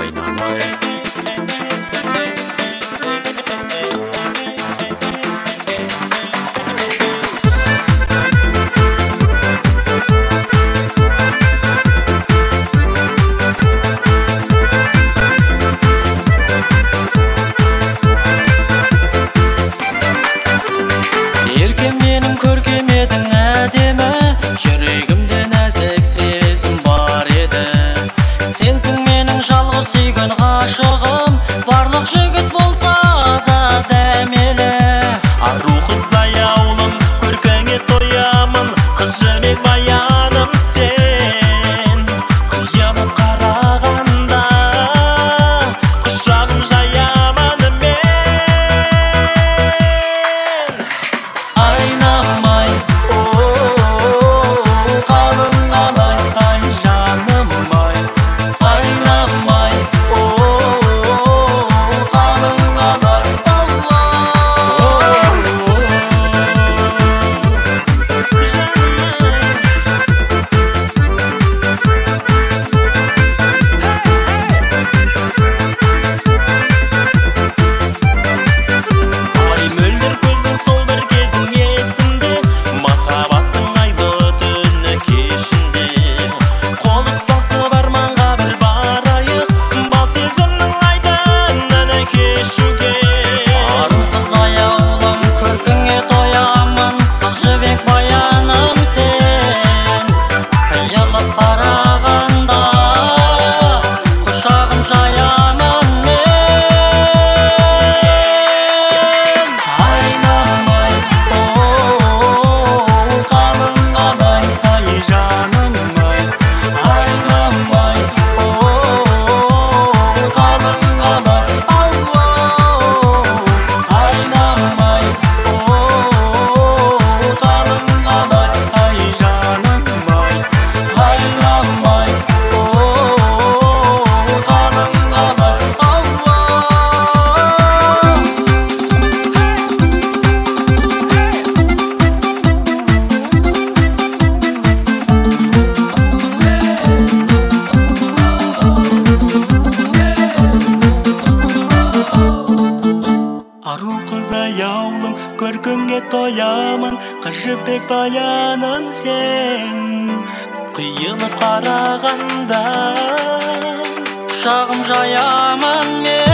айнамай. Еркем менің көркем едің әдемі, жүрегімде нәзік сезім бар еді. Сенсің менің жалғыз сүйген ғашығым, барлық жігіт болса да дәмелі. Ару қыз аяулым, көркіңе тоямын, қыз жібек баяным сен. Қиянат қарағанда құшағым жаямын мен. Айнамай, қалың қалай, ай жаным ай. Айнамай, қалың қалай, Ай мөлдір көзің сол бір кезің есімде, махаббаттың айлы түні кешінде. Қол ұстасып арманға бір барайық, бал сезімнің айдынына кешуге. ару қыз аяулым, көркіңе тоямын, қыз жібек баяным сен. Қиялап қарағанда құшағым жаямын мен. Айнамай, қалың қалай, ай жаным ай. Айнамай, қалың қалай, айнамай, қалың қалай, ай жаным ай. Айнамай, қалың қалай, Ару қыз аяулым, көркіңе тоямын, қыз жібек баяным сен. Қиылып қарағанда құшағым жаямын мен.